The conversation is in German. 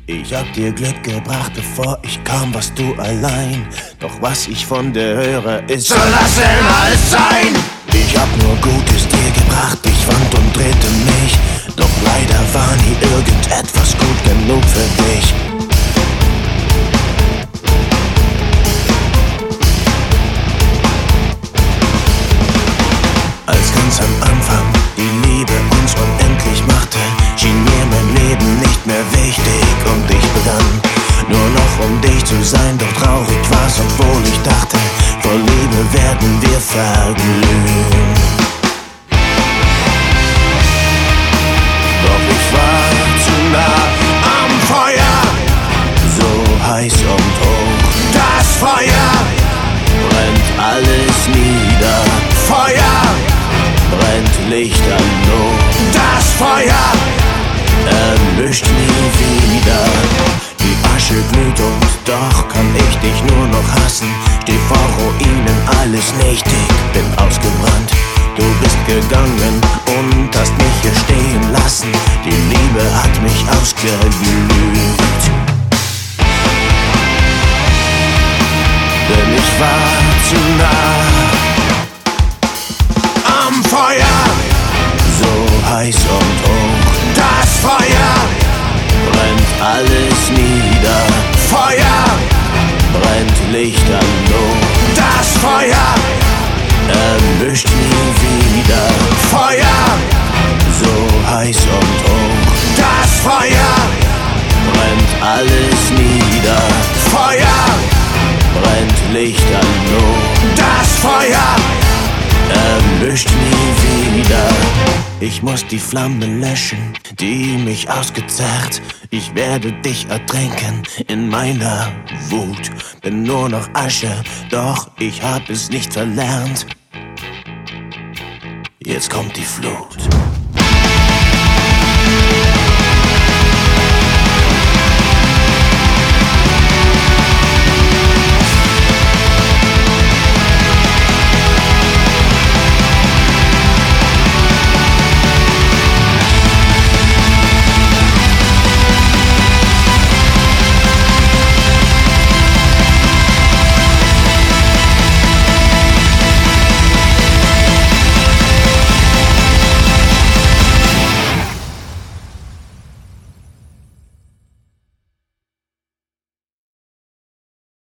Ich hab dir Glück gebracht, bevor ich kam, warst du allein. Doch was ich von dir höre, ist: so lass denn alles sein! Ich hab nur Gutes dir gebracht, ich wand und drehte mich. Doch leider war nie irgendetwas gut genug für dich. Als ganz am Anfang die Liebe uns unendlich machte, schien mir mein Leben nicht mehr wichtig und ich begann nur noch um dich zu sein. Doch traurig war's, obwohl ich dachte, vor Liebe werden wir verglühen. Doch ich war zu nah am Feuer, so heiß und hoch. Das Feuer brennt alles nieder. Feuer brennt lichterloh. Das Feuer erlischt nie wieder. Die Asche glüht und doch kann ich dich nur noch hassen. Steh vor Ruinen, alles nichtig, bin ausgebrannt. Du bist gegangen und hast mich hier stehen lassen. Die Liebe hat mich ausgeglüht. Denn ich war zu nah am Feuer, so heiß und hoch. Das Feuer brennt alles nieder. Feuer brennt lichterloh. Das Feuer erlischt nie wieder. Feuer so heiß und hoch. Das Feuer brennt alles nieder. Feuer brennt lichterloh. Das Feuer erlischt nie wieder. Ich muss die Flamme löschen, die mich ausgezehrt. Ich werde dich ertränken in meiner Wut. Bin nur noch Asche, doch ich hab es nicht verlernt. Jetzt kommt die Flut.